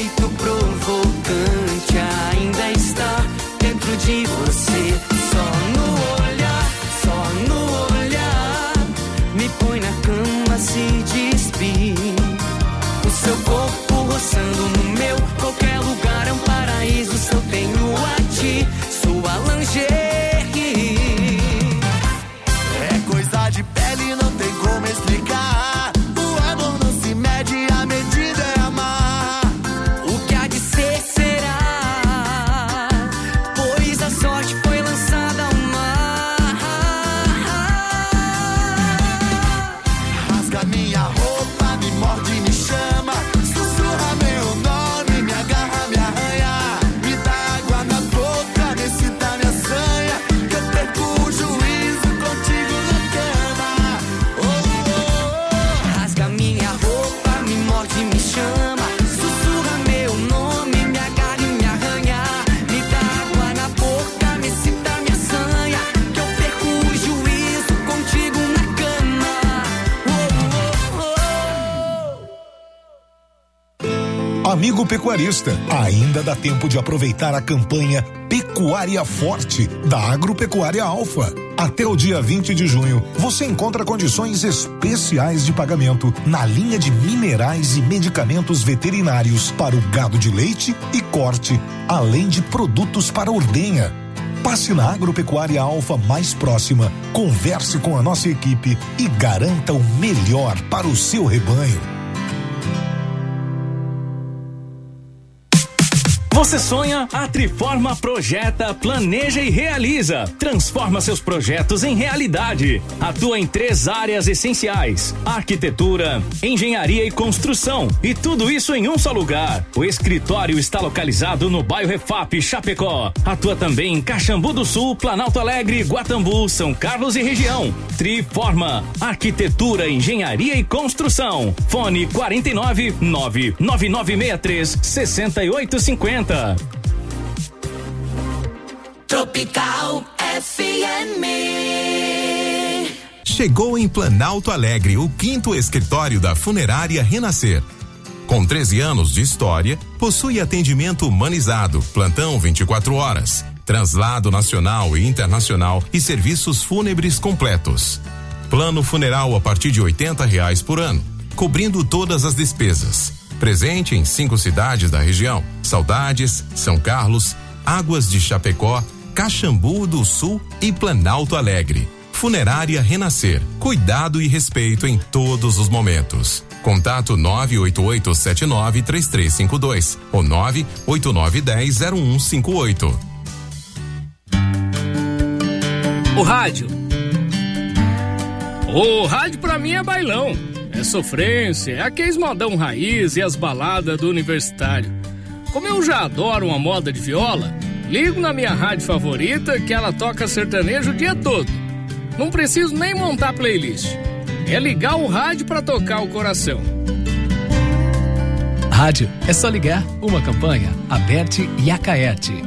jeito provocante ainda está dentro de você. Só no olhar, me põe na cama, se despir. O seu corpo roçando no meu, qualquer lugar é um paraíso se eu tenho a ti, sua lingerie. É coisa de pele, não tem como explicar. O amor não se mede, a medida é amar. O que há de ser será, pois a sorte foi lançada ao mar. Rasga minha roupa, me morde, me chama. Sussurra meu nome, me agarra, me arranha. Me dá água na boca, me excita, me assanha. Que eu perco o juízo contigo na cama. Oh, oh, oh. Rasga minha roupa, me morde, me chama. Sussurra meu nome, me agarra e me arranha. Me dá água na boca, me excita, me assanha. Que eu perco o juízo contigo na cama. Oh, oh, oh. Amigo pecuarista, ainda dá tempo de aproveitar a campanha Pecuária Forte da Agropecuária Alfa. Até o dia 20 de junho, você encontra condições especiais de pagamento na linha de minerais e medicamentos veterinários para o gado de leite e corte, além de produtos para ordenha. Passe na Agropecuária Alfa mais próxima, converse com a nossa equipe e garanta o melhor para o seu rebanho. Você sonha? A Triforma projeta, planeja e realiza. Transforma seus projetos em realidade. Atua em 3 áreas essenciais: arquitetura, engenharia e construção. E tudo isso em um só lugar. O escritório está localizado no bairro Refap, Chapecó. Atua também em Caxambu do Sul, Planalto Alegre, Guatambu, São Carlos e região. Triforma, arquitetura, engenharia e construção. Fone 49 99963 6850. Tropical FM. Chegou em Planalto Alegre o 5º escritório da Funerária Renascer. Com 13 anos de história, possui atendimento humanizado, plantão 24 horas, translado nacional e internacional e serviços fúnebres completos. Plano funeral a partir de R$80 por ano, cobrindo todas as despesas. Presente em 5 cidades da região: Saudades, São Carlos, Águas de Chapecó, Caxambu do Sul e Planalto Alegre. Funerária Renascer, cuidado e respeito em todos os momentos. Contato 988793352 ou 989100158. O rádio. O rádio pra mim é bailão. É sofrência, é aqueles modão raiz e as baladas do universitário. Como eu já adoro uma moda de viola, ligo na minha rádio favorita que ela toca sertanejo o dia todo. Não preciso nem montar playlist. É ligar o rádio pra tocar o coração. Rádio é só ligar. Uma campanha, Aberte e Acaerte.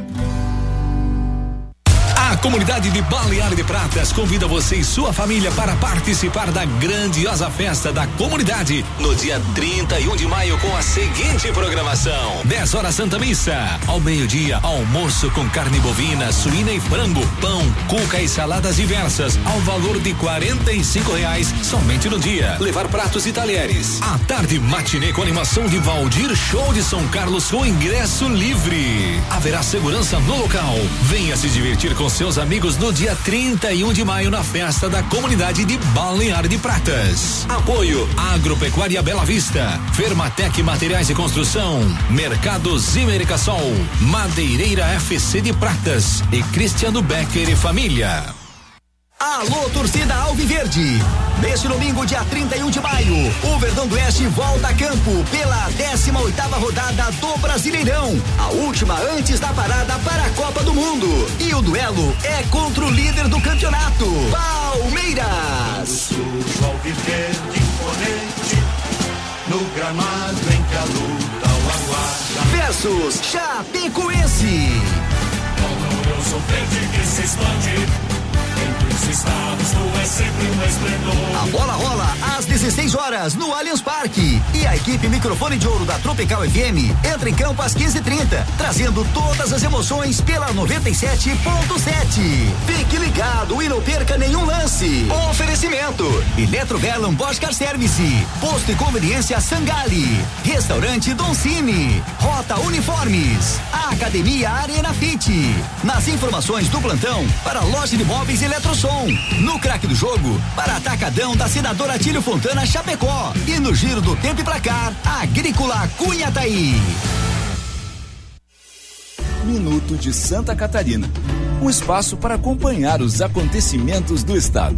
A comunidade de Balneário de Pratas convida você e sua família para participar da grandiosa festa da comunidade no dia 31 de maio com a seguinte programação: 10 horas Santa Missa, ao meio-dia almoço com carne bovina, suína e frango, pão, cuca e saladas diversas ao valor de R$45 somente no dia. Levar pratos e talheres. À tarde, matinê com animação de Valdir Show de São Carlos com ingresso livre. Haverá segurança no local. Venha se divertir com seus amigos no dia 31 de maio na festa da comunidade de Balneário de Pratas. Apoio Agropecuária Bela Vista, Fermatec Materiais de Construção, Mercado Zimericassol, Madeireira FC de Pratas e Cristiano Becker e família. Alô, torcida Alviverde! Neste domingo, dia 31 de maio, o Verdão do Oeste volta a campo pela 18ª rodada do Brasileirão, a última antes da parada para a Copa do Mundo. E o duelo é contra o líder do campeonato, Palmeiras. O Alviverde imponente, no gramado em que a luta o aguarda. Versus Chapecoense. Eu sou verde que se expande entre Nosso estado é sempre um esplendor. A bola rola às 16 horas no Allianz Parque. E a equipe Microfone de Ouro da Tropical FM entra em campo às 15h30, trazendo todas as emoções pela 97.7. Fique ligado e não perca nenhum lance. Oferecimento: Eletrovelam Bosch Car Service, Posto e Conveniência Sangali, Restaurante Don Cine, Rota Uniformes, Academia Arena Fit. Nas informações do plantão, para a loja de móveis Eletrosom. No craque do jogo, para Atacadão da Senadora Atílio Fontana Chapecó. E no giro do tempo e placar, Agrícola Cunhataí. Minuto de Santa Catarina. Um espaço para acompanhar os acontecimentos do estado.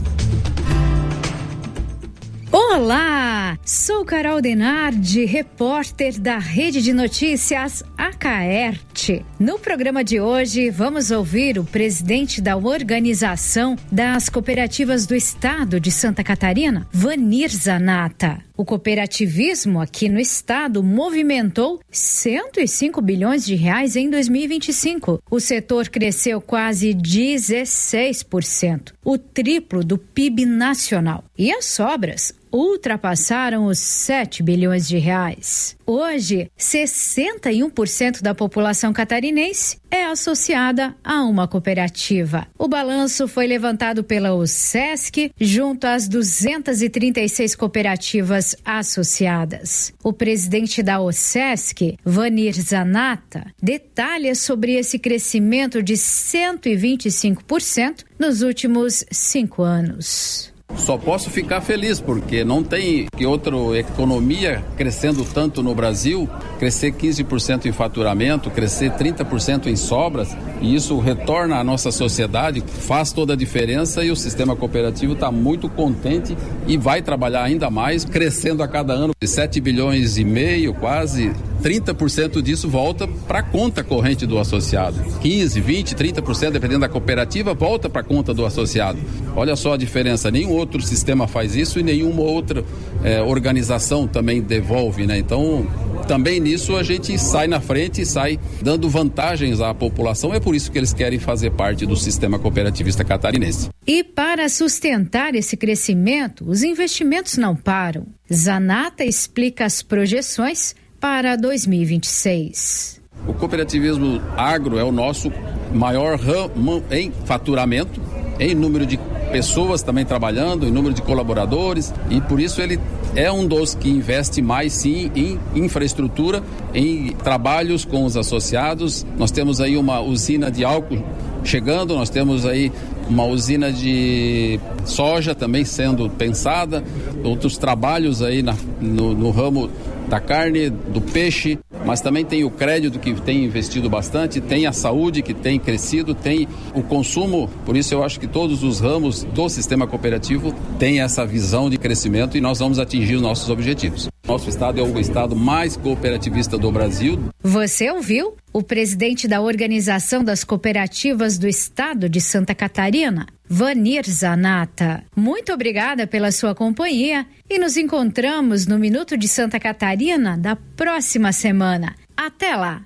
Olá, sou Carol Denardi, repórter da Rede de Notícias Acaerte. No programa de hoje, vamos ouvir o presidente da Organização das Cooperativas do Estado de Santa Catarina, Vanir Zanata. O cooperativismo aqui no estado movimentou 105 bilhões de reais em 2025. O setor cresceu quase 16%, o triplo do PIB nacional. E as sobras ultrapassaram os 7 bilhões de reais. Hoje, 61% da população catarinense é associada a uma cooperativa. O balanço foi levantado pela OSESC junto às 236 cooperativas associadas. O presidente da OSESC, Vanir Zanata, detalha sobre esse crescimento de 125% nos últimos 5 anos. Só posso ficar feliz, porque não tem que outra economia crescendo tanto no Brasil, crescer 15% em faturamento, crescer 30% em sobras, e isso retorna à nossa sociedade, faz toda a diferença, e o sistema cooperativo está muito contente e vai trabalhar ainda mais, crescendo a cada ano, de 7 bilhões e meio, quase 30% disso volta para a conta corrente do associado. 15, 20, 30%, dependendo da cooperativa, volta para a conta do associado. Olha só a diferença, nenhum outro sistema faz isso e nenhuma outra organização também devolve, né? Então, também nisso a gente sai na frente e sai dando vantagens à população. É por isso que eles querem fazer parte do sistema cooperativista catarinense. E para sustentar esse crescimento, os investimentos não param. Zanata explica as projeções para 2026. O cooperativismo agro é o nosso maior ramo em faturamento, em número de pessoas também trabalhando, em número de colaboradores, e por isso ele é um dos que investe mais sim em infraestrutura, em trabalhos com os associados. Nós temos aí uma usina de álcool chegando, nós temos aí uma usina de soja também sendo pensada, outros trabalhos aí no ramo da carne, do peixe, mas também tem o crédito que tem investido bastante, tem a saúde que tem crescido, tem o consumo. Por isso eu acho que todos os ramos do sistema cooperativo têm essa visão de crescimento e nós vamos atingir os nossos objetivos. Nosso estado é o estado mais cooperativista do Brasil. Você ouviu o presidente da Organização das Cooperativas do Estado de Santa Catarina, Vanir Zanata. Muito obrigada pela sua companhia e nos encontramos no Minuto de Santa Catarina da próxima semana. Até lá!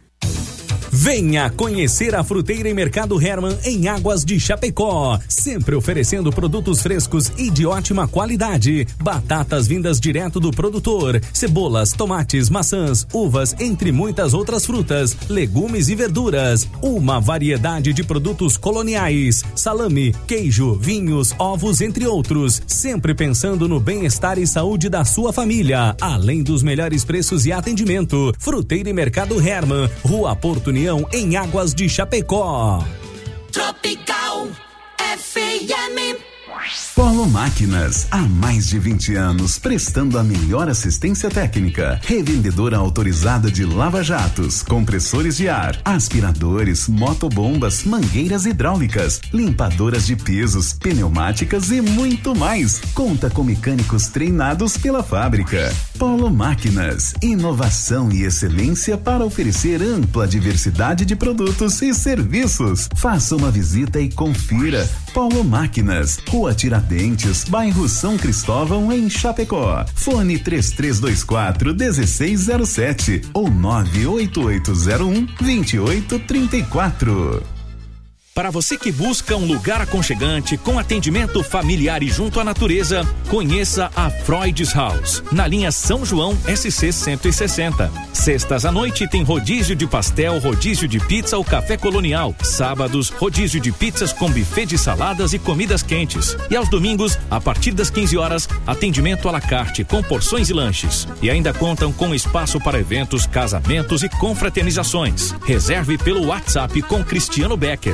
Venha conhecer a Fruteira e Mercado Hermann em Águas de Chapecó, sempre oferecendo produtos frescos e de ótima qualidade. Batatas vindas direto do produtor, cebolas, tomates, maçãs, uvas, entre muitas outras frutas, legumes e verduras. Uma variedade de produtos coloniais, salame, queijo, vinhos, ovos, entre outros. Sempre pensando no bem-estar e saúde da sua família, além dos melhores preços e atendimento. Fruteira e Mercado Hermann, Rua Porto União, em Águas de Chapecó. Tropical FM. Polo Máquinas, há mais de 20 anos, prestando a melhor assistência técnica. Revendedora autorizada de lava-jatos, compressores de ar, aspiradores, motobombas, mangueiras hidráulicas, limpadoras de pisos, pneumáticas e muito mais. Conta com mecânicos treinados pela fábrica. Polo Máquinas, inovação e excelência para oferecer ampla diversidade de produtos e serviços. Faça uma visita e confira. Polo Máquinas, Rua Tiradentes, bairro São Cristóvão, em Chapecó. Fone 3324-1607 ou 98801-2834. Para você que busca um lugar aconchegante com atendimento familiar e junto à natureza, conheça a Freud's House, na linha São João SC 160. Sextas à noite tem rodízio de pastel, rodízio de pizza ou café colonial. Sábados, rodízio de pizzas com buffet de saladas e comidas quentes. E aos domingos, a partir das 15 horas, atendimento à la carte com porções e lanches. E ainda contam com espaço para eventos, casamentos e confraternizações. Reserve pelo WhatsApp com Cristiano Becker,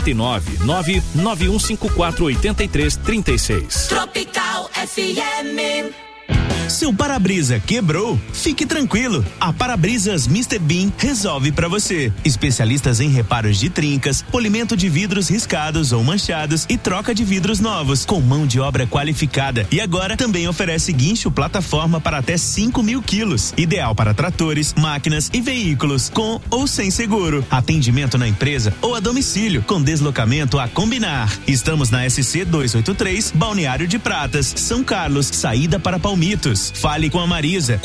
49991548336. Tropical FM. Seu para-brisa quebrou? Fique tranquilo. A Para-Brisas Mr. Bean resolve pra você. Especialistas em reparos de trincas, polimento de vidros riscados ou manchados e troca de vidros novos, com mão de obra qualificada. E agora também oferece guincho plataforma para até 5.000 quilos. Ideal para tratores, máquinas e veículos, com ou sem seguro. Atendimento na empresa ou a domicílio, com deslocamento a combinar. Estamos na SC 283, Balneário de Pratas, São Carlos, saída para Palmitos. Fale com a Marisa,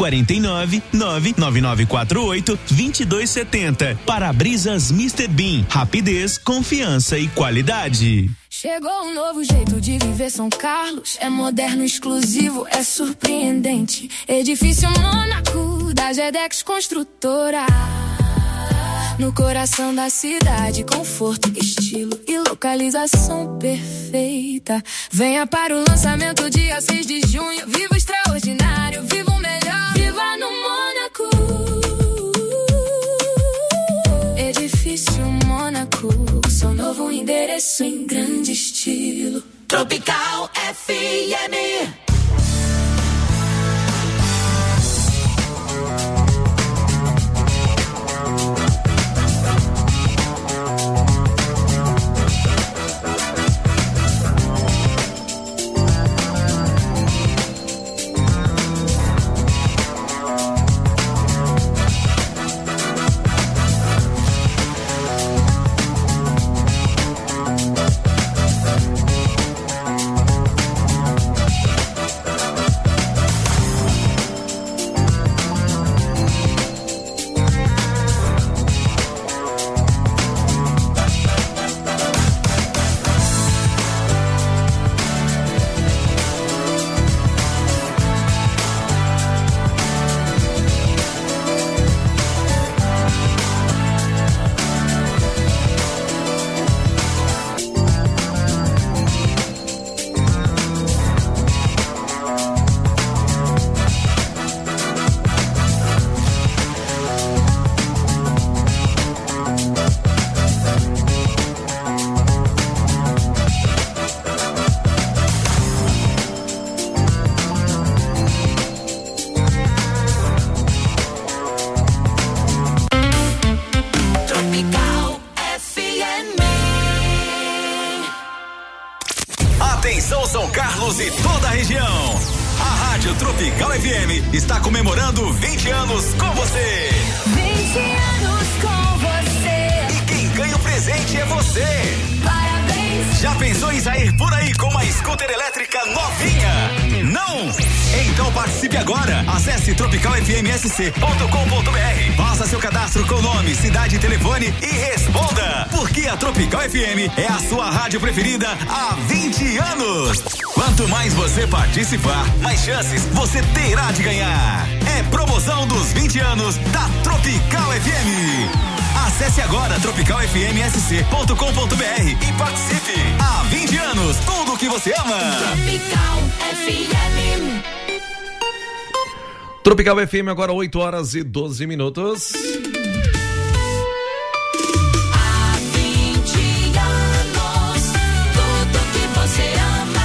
49999482270. Para-brisas Mr. Bean, rapidez, confiança e qualidade. Chegou um novo jeito de viver São Carlos. É moderno, exclusivo, é surpreendente. Edifício Mônaco da Gedex Construtora. No coração da cidade, conforto, estilo e localização perfeita. Venha para o lançamento dia 6 de junho. Viva o extraordinário, viva o melhor. Viva no Mônaco. Edifício Mônaco, seu novo endereço em grande estilo. Tropical FM. Atenção São Carlos e toda a região. A Rádio Tropical FM está comemorando 20 anos com você. 20 anos com você. E quem ganha o presente é você. Parabéns. Já pensou em sair por aí com uma scooter elétrica novinha? Não? Então participe agora. Acesse tropicalfmsc.com.br. Faça seu cadastro com nome, cidade e telefone e responda. Porque a Tropical FM é a sua rádio preferida há 20 anos. Quanto mais você participar, mais chances você terá de ganhar. É promoção dos 20 anos da Tropical FM. Acesse agora tropicalfmsc.com.br e participe. Há 20 anos, tudo que você ama. Tropical FM. Tropical FM, agora 8 horas e 12 minutos. Há 20 anos, tudo que você ama.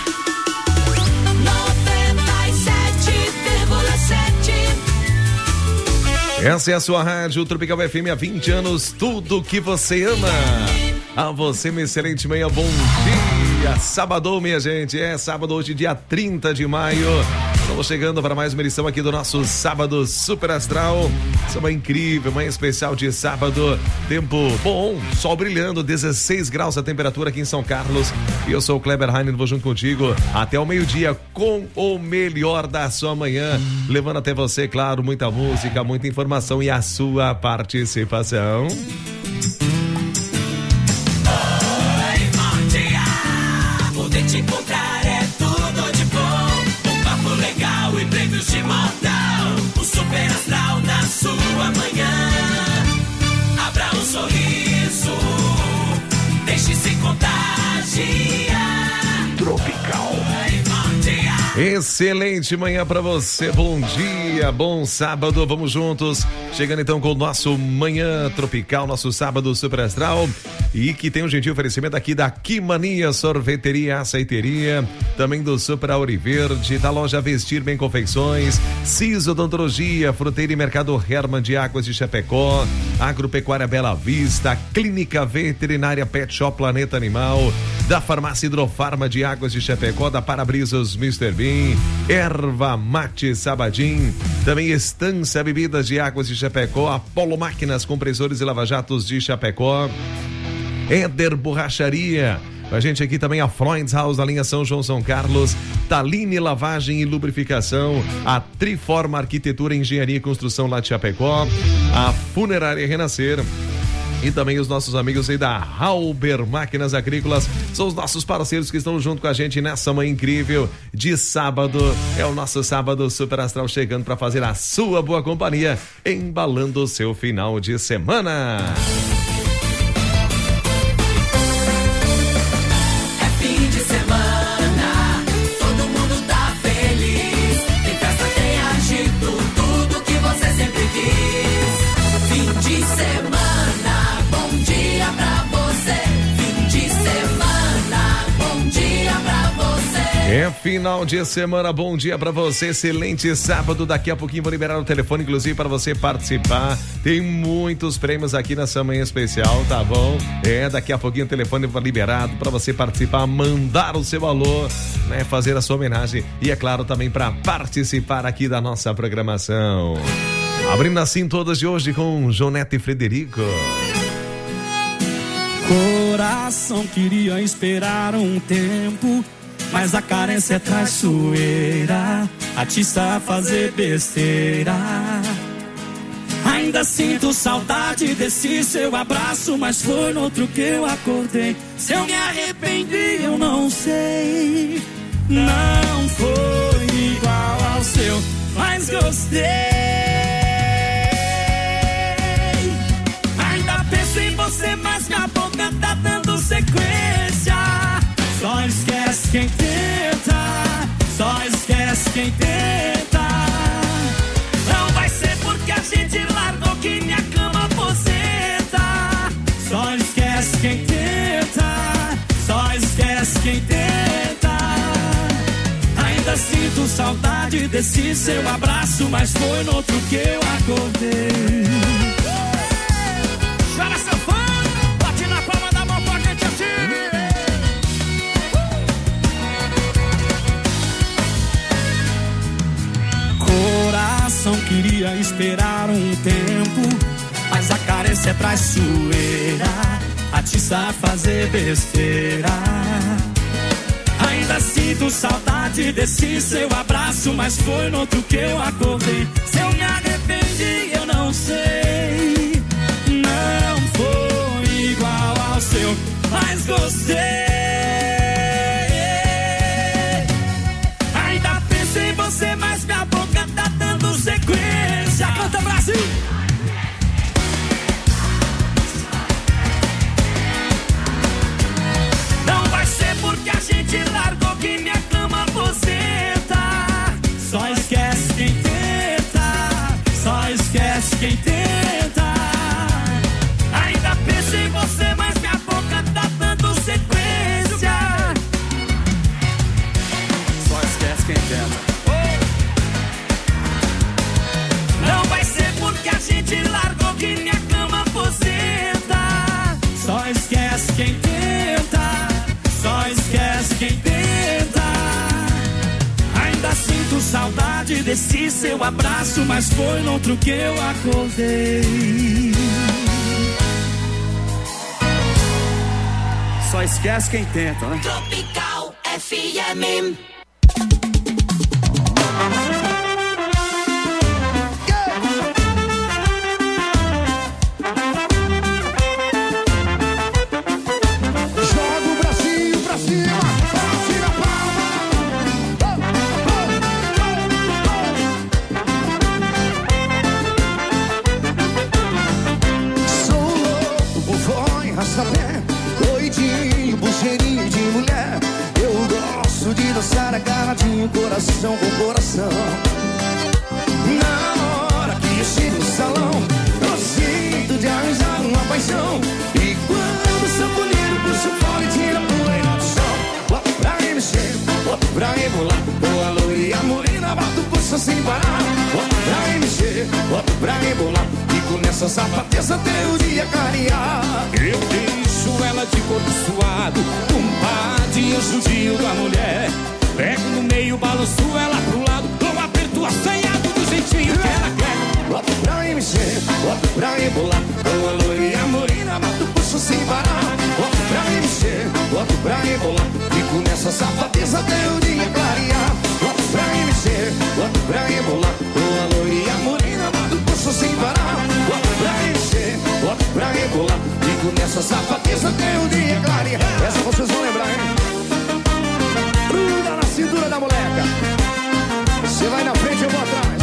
97,7. Essa é a sua rádio Tropical FM há 20 anos, tudo que você ama. A você, uma excelente manhã, bom dia. Sábado, minha gente, sábado hoje, dia 30 de maio. Estamos chegando para mais uma edição aqui do nosso Sábado Super Astral. Semana incrível, manhã especial de sábado. Tempo bom, sol brilhando, 16 graus a temperatura aqui em São Carlos. E eu sou o Kleber Heinen, vou junto contigo até o meio-dia com o melhor da sua manhã. Levando até você, claro, muita música, muita informação e a sua participação. te encontrar é tudo de bom. Um papo legal e prêmios de montão. O Super Astral na sua manhã. Abra um sorriso, deixe-se contagiar. Tropical. Excelente manhã pra você, bom dia, bom sábado, vamos juntos, chegando então com o nosso Manhã Tropical, nosso sábado Super Astral, e que tem um gentil oferecimento aqui da Quimania Sorveteria, Aceiteria, também do Super Auri Verde, da loja Vestir Bem Confeições, CIS Odontologia, Fruteira e Mercado Herman de Águas de Chapecó, Agropecuária Bela Vista, Clínica Veterinária Pet Shop Planeta Animal, da Farmácia Hidrofarma de Águas de Chapecó, da Parabrisas Mr. Bean, Erva Mate Sabadim, também Estância Bebidas de Águas de Chapecó, Apolo Máquinas, Compressores e Lava-Jatos de Chapecó, Éder Borracharia, com a gente aqui também a Freund's House da linha São João São Carlos, Taline Lavagem e Lubrificação, a Triforma Arquitetura, Engenharia e Construção lá de Chapecó, a Funerária Renascer, e também os nossos amigos aí da Halber Máquinas Agrícolas, são os nossos parceiros que estão junto com a gente nessa manhã incrível de sábado. É o nosso sábado Super Astral chegando para fazer a sua boa companhia, embalando o seu final de semana. É fim de semana, todo mundo tá feliz. Tem festa, tem agito, tudo que você sempre quis. Fim de semana. É final de semana, bom dia pra você, excelente sábado, daqui a pouquinho vou liberar o telefone, inclusive para você participar, tem muitos prêmios aqui nessa manhã especial, tá bom? Daqui a pouquinho o telefone vai liberado para você participar, mandar o seu alô, né, fazer a sua homenagem e é claro também para participar aqui da nossa programação. Abrindo assim todas de hoje com Jonete e Frederico. Coração queria esperar um tempo, mas a carência é traiçoeira, atiça a fazer besteira. Ainda sinto saudade desse seu abraço, mas foi no outro que eu acordei. Se eu me arrependi, eu não sei. Não foi igual ao seu, mas gostei. Ainda penso em você, mas minha boca tá dando sequência. Só esquece quem tenta, só esquece quem tenta. Não vai ser porque a gente largou que minha cama aposenta. Só esquece quem tenta, só esquece quem tenta. Ainda sinto saudade desse seu abraço, mas foi no outro que eu acordei. Chora sanfona, bate na palma da mão pra gente assim. Coração queria esperar um tempo, mas a carência é traiçoeira, atiça a fazer besteira. Ainda sinto saudade desse seu abraço, mas foi no outro que eu acordei. Se eu me arrependi, eu não sei. Não foi igual ao seu, mas gostei. Ainda penso em você, mas minha boca tá dando sequência. Canta, Brasil! Não vai ser porque a gente largou que minha cama aposenta. Só esquece quem tenta, só esquece quem tenta. Ainda penso em você, mas minha boca tá dando sequência. Só esquece quem tenta. Não vai ser porque a gente largou que minha cama aposenta. Só esquece quem tenta, só esquece quem tenta. Ainda sinto saudade desse seu abraço, mas foi no outro que eu acordei. Só esquece quem tenta, né? Tropical FM. Joga o bracinho pra cima, rebolar. Com a loirinha morena, bota o pulso sem parar. Bota pra mexer, bota pra rebolar. E com essa safadeza até o dia clarear. Eu deixo ela de corpo suado, compadre, anjo da mulher. Pego no meio, balanço ela pro lado, dou um aperto assanhado do jeitinho que ela quer. Bota pra mexer, bota pra rebolar. Com a loirinha morena, bota o pulso sem parar. Bota pra mexer, bota pra rebolar. E com essa safadeza até o dia clarear. Bota pra mexer, bota pra rebolar. Com a loirinha morena, bota o pulso sem parar. Bota pra mexer, bota pra rebolar. E com essa safadeza até o dia clarear. Essa vocês vão lembrar, hein? Gruda na cintura da moleca. Você vai na frente, eu vou atrás.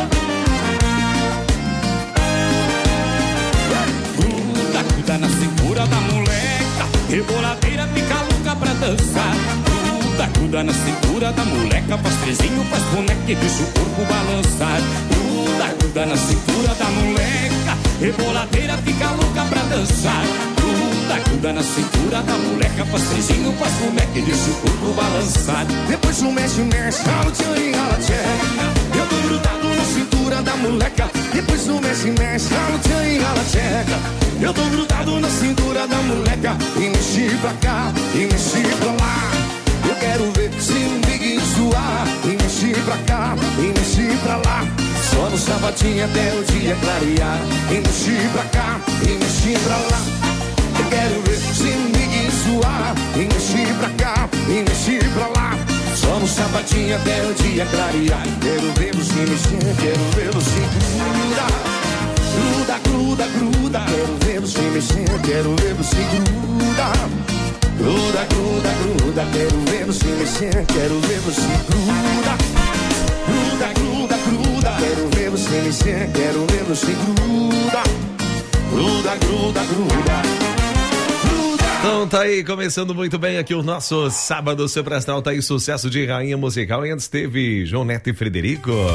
Gruda na cintura da moleca, reboladeira fica louca pra dançar. Gruda na cintura da moleca, faz trezinho, faz boneca e deixa o corpo balançar. Gruda na cintura da moleca, reboladeira fica louca pra dançar. Gruda na cintura da moleca, faz trezinho, faz boneca e deixa o corpo balançar. Depois um mexe, rala o tchan e rala tcheca. Eu tô grudado na cintura da moleca. Depois um mexe, rala o tchan e rala tcheca. Eu tô grudado na cintura da moleca. E mexi pra cá, e mexi pra lá. Eu quero ver se o Big suar. E mexi pra cá, e mexi pra lá. Só no sapatinho até o dia clarear. E mexi pra cá, e mexi pra lá. Eu quero ver se o Big suar. E mexi pra cá, e mexi pra lá. Só no sapatinho até o dia clarear. Quero ver você mexer, quero ver você gruda. Gruda, gruda, gruda. Quero ver você mexer, quero ver você gruda. Gruda, gruda, gruda. Quero ver você mexer, quero ver você gruda. Gruda, gruda, gruda. Quero ver você mexer, quero ver você gruda. Gruda, gruda, gruda. Então tá aí, começando muito bem aqui o nosso Sábado Super Astral, tá aí sucesso de rainha musical. E antes teve João Neto e Frederico. 97,7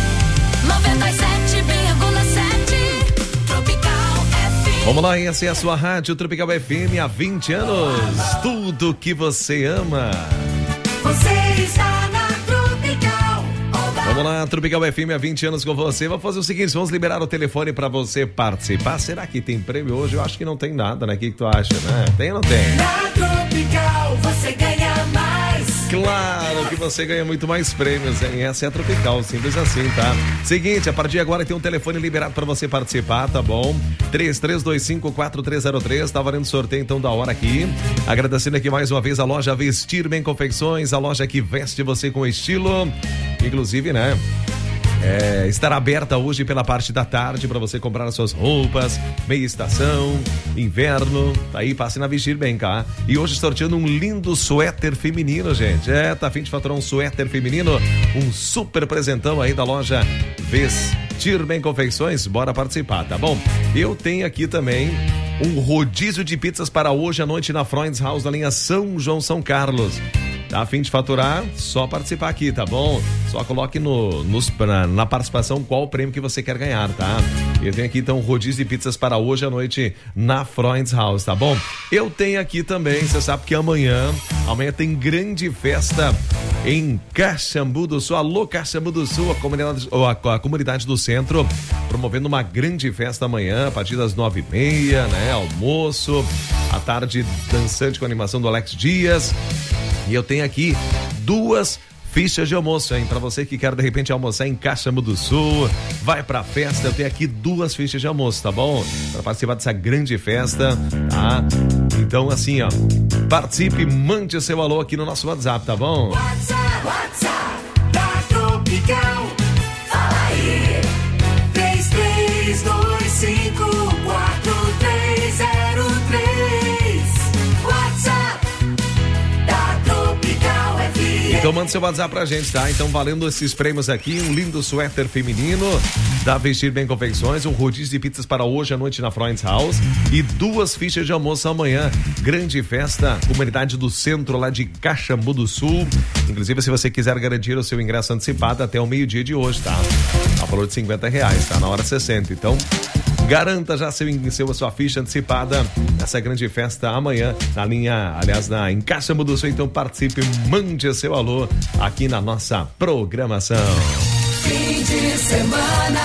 Tropical FM. Vamos lá, essa é a sua rádio Tropical FM há 20 anos. Tudo que você ama. Você está na Tropical. Vamos lá, Tropical FM há 20 anos com você. Vamos fazer o seguinte, vamos liberar o telefone para você participar. Será que tem prêmio hoje? Eu acho que não tem nada, né? O que tu acha, né? Tem ou não tem? Na Tropical você ganha mais. Claro que você ganha muito mais prêmios, hein? Essa é a Tropical, simples assim, tá? Seguinte, a partir de agora tem um telefone liberado para você participar, tá bom? 33254303, tá valendo sorteio então da hora aqui. Agradecendo aqui mais uma vez a loja Vestir Bem Confecções, a loja que veste você com estilo. Inclusive, né? Estará aberta hoje pela parte da tarde para você comprar as suas roupas, meia estação, inverno, tá aí, passe na Vestir Bem, cá. E hoje sorteando um lindo suéter feminino, gente. Tá a fim de faturar um suéter feminino, um super presentão aí da loja Vestir Bem Confecções, bora participar, tá bom? Eu tenho aqui também um rodízio de pizzas para hoje à noite na Freund's House, na linha São João, São Carlos. Tá a fim de faturar? Só participar aqui, tá bom? Só coloque na participação qual o prêmio que você quer ganhar, tá? Eu tenho aqui então um rodízio de pizzas para hoje à noite na Freund's House, tá bom? Eu tenho aqui também, você sabe que amanhã tem grande festa em Caxambu do Sul. Alô, Caxambu do Sul, a comunidade do centro, promovendo uma grande festa amanhã, a partir das 9h30, né? Almoço, à tarde dançante com a animação do Alex Dias. E eu tenho aqui 2 fichas de almoço, hein? Pra você que quer de repente almoçar em Caxambu do Sul, vai pra festa, eu tenho aqui 2 fichas de almoço, tá bom? Pra participar dessa grande festa, tá? Então assim, ó, participe, mande o seu alô aqui no nosso WhatsApp, tá bom? WhatsApp da Tropical. Fala aí. 33254303. WhatsApp da Tropical FM. Então manda seu WhatsApp pra gente, tá? Então valendo esses prêmios aqui, um lindo suéter feminino da Vestir Bem Confecções, um rodízio de pizzas para hoje à noite na Freund's House e 2 fichas de almoço amanhã. Grande festa, comunidade do centro lá de Caxambu do Sul. Inclusive, se você quiser garantir o seu ingresso antecipado até o meio-dia de hoje, tá? A valor de R$50, tá? Na hora 60. Então, Garanta já a sua ficha antecipada nessa grande festa amanhã na Encaixa Mundo Sul. Então participe, mande seu alô aqui na nossa programação. Fim de semana,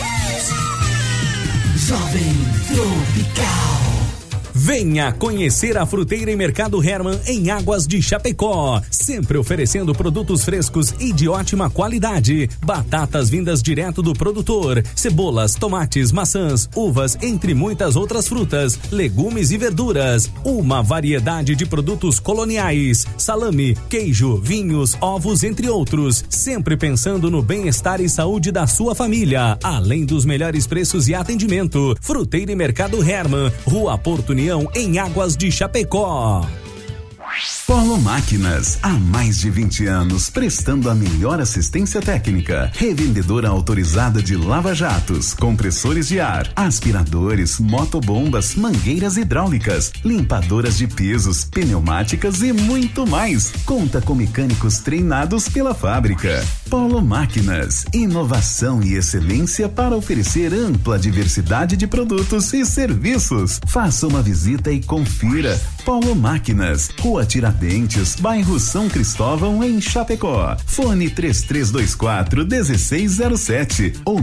Jovem Tropical. Venha conhecer a Fruteira e Mercado Hermann em Águas de Chapecó, sempre oferecendo produtos frescos e de ótima qualidade. Batatas vindas direto do produtor, cebolas, tomates, maçãs, uvas, entre muitas outras frutas, legumes e verduras. Uma variedade de produtos coloniais, salame, queijo, vinhos, ovos, entre outros. Sempre pensando no bem-estar e saúde da sua família, além dos melhores preços e atendimento. Fruteira e Mercado Hermann, Rua Porto União, em Águas de Chapecó. Polo Máquinas, há mais de 20 anos, prestando a melhor assistência técnica. Revendedora autorizada de lava-jatos, compressores de ar, aspiradores, motobombas, mangueiras hidráulicas, limpadoras de pisos, pneumáticas e muito mais. Conta com mecânicos treinados pela fábrica. Polo Máquinas, inovação e excelência para oferecer ampla diversidade de produtos e serviços. Faça uma visita e confira. Polo Máquinas, Rua Tiradentes, bairro São Cristóvão, em Chapecó. Fone 3324-1607 ou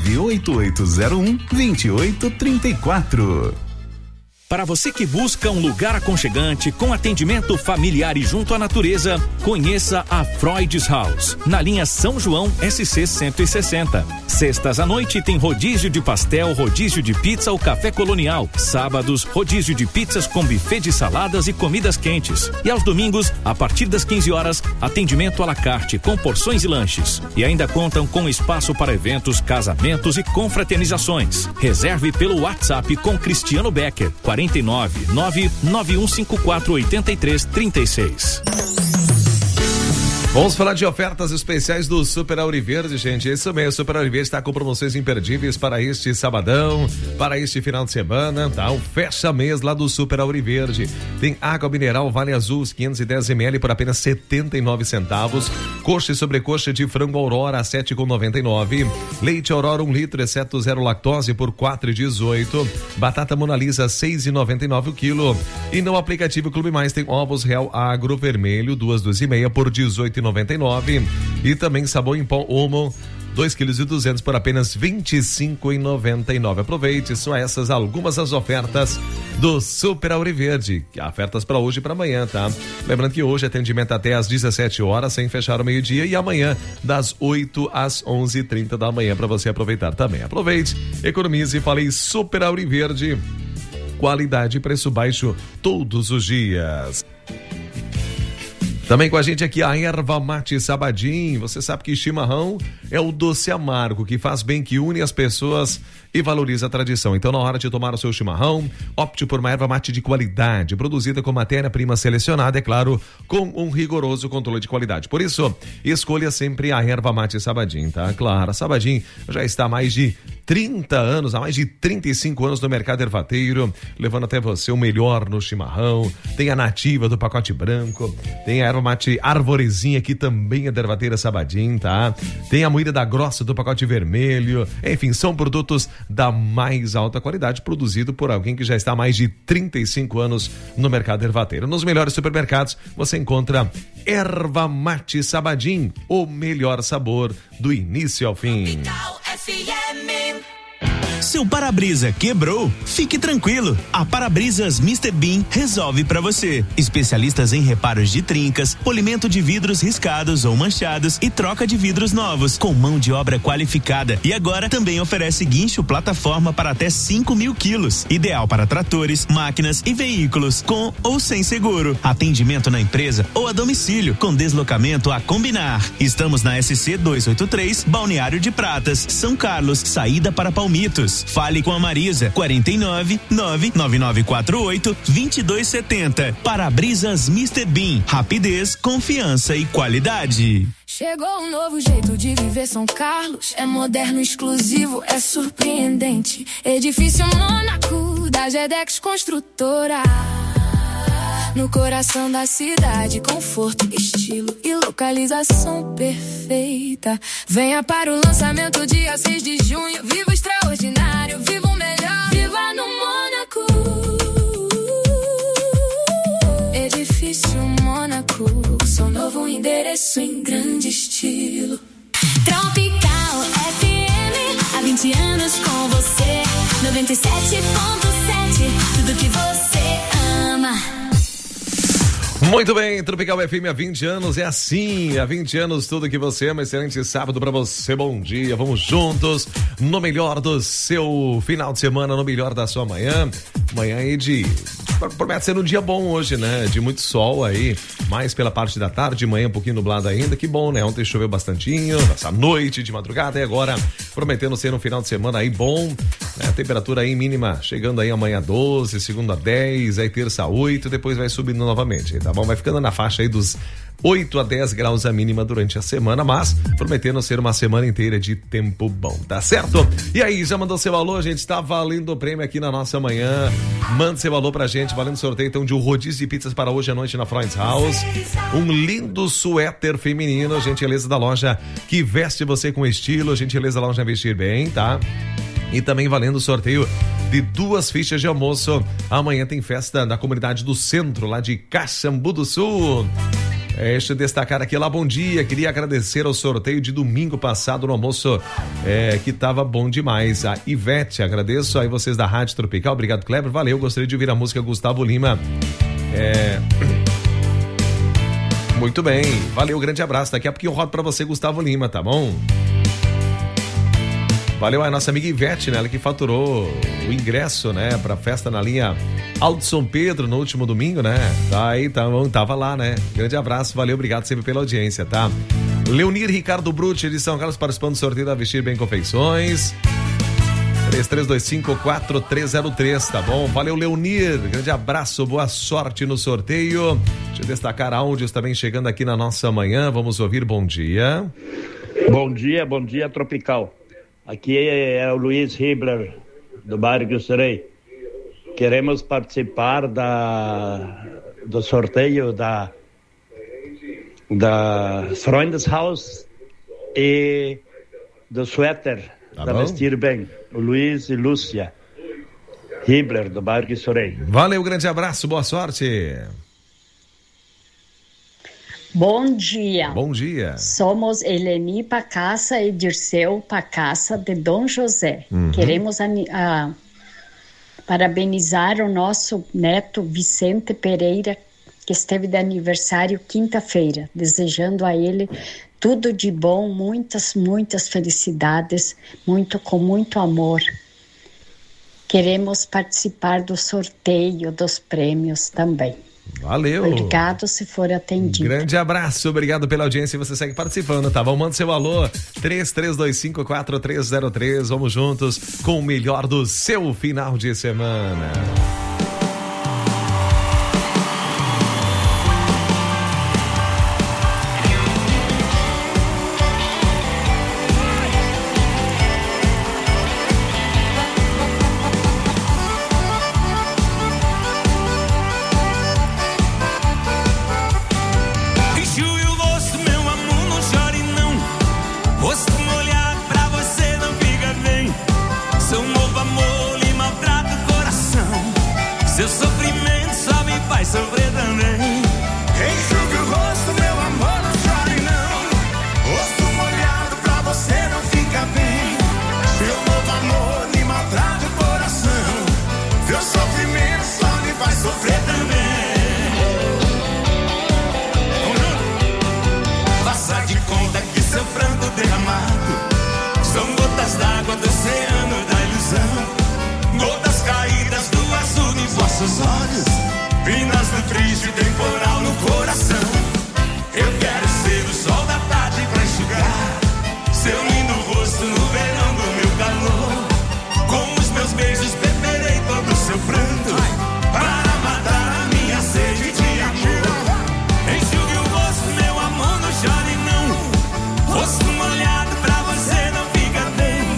98801-2834. Para você que busca um lugar aconchegante, com atendimento familiar e junto à natureza, conheça a Freud's House, na linha São João SC 160. Sextas à noite tem rodízio de pastel, rodízio de pizza ou café colonial. Sábados, rodízio de pizzas com buffet de saladas e comidas quentes. E aos domingos, a partir das 15 horas, atendimento à la carte, com porções e lanches. E ainda contam com espaço para eventos, casamentos e confraternizações. Reserve pelo WhatsApp com Cristiano Becker, 499-9154-8336. Vamos falar de ofertas especiais do Super Auriverde, gente. Isso mesmo, o Super Auriverde está com promoções imperdíveis para este sabadão, para este final de semana, tá? O fecha mês lá do Super Auriverde. Tem água mineral Vale Azul, 510 ml por apenas 79 centavos. Coxa e sobrecoxa de frango Aurora, 7,99. Leite Aurora 1 litro, exceto zero lactose, por 4,18. Batata Mona Lisa, 6,99 o quilo. E no aplicativo Clube Mais tem ovos Real Agro Vermelho, 2,5 por 18,99. E também sabão em pó Omo, 2,2 kg por apenas 25,99. Aproveite, são essas algumas das ofertas do Super Auriverde. Ofertas para hoje e para amanhã, tá? Lembrando que hoje atendimento até às 17 horas, sem fechar o meio-dia, e amanhã das 8 às 11h30 da manhã para você aproveitar também. Aproveite, economize, falei Super Auriverde. Qualidade e preço baixo todos os dias. Também com a gente aqui a Erva Mate Sabadim. Você sabe que chimarrão é o doce amargo que faz bem, que une as pessoas e valoriza a tradição. Então, na hora de tomar o seu chimarrão, opte por uma erva mate de qualidade, produzida com matéria-prima selecionada, é claro, com um rigoroso controle de qualidade. Por isso, escolha sempre a Erva Mate Sabadim, tá? Claro, a Sabadim já está há mais de 30 anos, há mais de 35 anos no mercado ervateiro, levando até você o melhor no chimarrão. Tem a nativa do pacote branco, tem a erva mate arvorezinha, que também é da ervateira Sabadim, tá? Tem a moída da grossa do pacote vermelho. Enfim, são produtos da mais alta qualidade, produzido por alguém que já está há mais de 35 anos no mercado ervateiro. Nos melhores supermercados você encontra Erva Mate Sabadim, o melhor sabor do início ao fim. Seu para-brisa quebrou? Fique tranquilo. A Para-Brisas Mr. Bean resolve pra você. Especialistas em reparos de trincas, polimento de vidros riscados ou manchados e troca de vidros novos, com mão de obra qualificada. E agora também oferece guincho plataforma para até 5.000 quilos. Ideal para tratores, máquinas e veículos, com ou sem seguro. Atendimento na empresa ou a domicílio, com deslocamento a combinar. Estamos na SC 283, Balneário de Pratas, São Carlos, saída para Palmitos. Fale com a Marisa, 499-9948-2270. Para-brisas Mr. Bean, rapidez, confiança e qualidade. Chegou um novo jeito de viver São Carlos. É moderno, exclusivo, é surpreendente. Edifício Mônaco da Gedex Construtora. No coração da cidade, conforto, estilo e localização perfeita. Venha para o lançamento dia 6 de junho. Viva o extraordinário, viva o melhor. tudo que você ama. Muito bem, Tropical FM há 20 anos, é assim, há 20 anos tudo que você ama, excelente sábado pra você, bom dia, vamos juntos no melhor do seu final de semana, no melhor da sua manhã aí promete ser um dia bom hoje, né, de muito sol aí, mais pela parte da tarde, de manhã um pouquinho nublado ainda, que bom, né, ontem choveu bastantinho, essa noite de madrugada e agora prometendo ser um final de semana aí bom, né, temperatura aí mínima chegando aí amanhã 12, segunda 10, aí terça 8, depois vai subindo novamente, tá bom? Vai ficando na faixa aí dos 8 a 10 graus a mínima durante a semana, mas prometendo ser uma semana inteira de tempo bom, tá certo? E aí, já mandou seu alô? A gente tá valendo o prêmio aqui na nossa manhã. Manda seu alô pra gente, valendo sorteio então de um rodízio de pizzas para hoje à noite na Freund's House. Um lindo suéter feminino, gentileza da loja que veste você com estilo, gentileza da loja Vestir Bem, tá? E também valendo o sorteio de 2 fichas de almoço. Amanhã tem festa na comunidade do centro, lá de Caxambu do Sul. Deixa eu destacar aqui, lá, bom dia, queria agradecer ao sorteio de domingo passado no almoço, que tava bom demais. A Ivete, agradeço aí vocês da Rádio Tropical, obrigado, Kleber, valeu, gostaria de ouvir a música Gustavo Lima. Muito bem, valeu, grande abraço, daqui a pouquinho eu rodo pra você Gustavo Lima, tá bom? Valeu a nossa amiga Ivete, né? Ela que faturou o ingresso, né? Pra festa na linha Alto São Pedro no último domingo, né? Tá aí, tá bom, tava lá, né? Grande abraço, valeu, obrigado sempre pela audiência, tá? Leonir Ricardo Brutti, de São Carlos, participando do sorteio da Vestir Bem Confeições. 3325-4303, tá bom? Valeu, Leonir, grande abraço, boa sorte no sorteio. Deixa eu destacar áudios também chegando aqui na nossa manhã, vamos ouvir, bom dia. Bom dia, Tropical. Aqui é o Luiz Hibler, do bairro Gusserei. Queremos participar do sorteio da Freund's House e do suéter da Vestir Bem. O Luiz e Lúcia Hibler, do bairro Gusserei. Valeu, grande abraço, boa sorte. Bom dia. Bom dia. Somos Eleni Pacassa e Dirceu Pacassa de Dom José. Queremos parabenizar o nosso neto Vicente Pereira, que esteve de aniversário quinta-feira, desejando a ele tudo de bom, muitas felicidades, com muito amor. Queremos participar do sorteio dos prêmios também. Valeu. Obrigado se for atendido. Grande abraço, obrigado pela audiência e você segue participando, tá bom? Manda seu alô, 3325-4303, vamos juntos com o melhor do seu final de semana.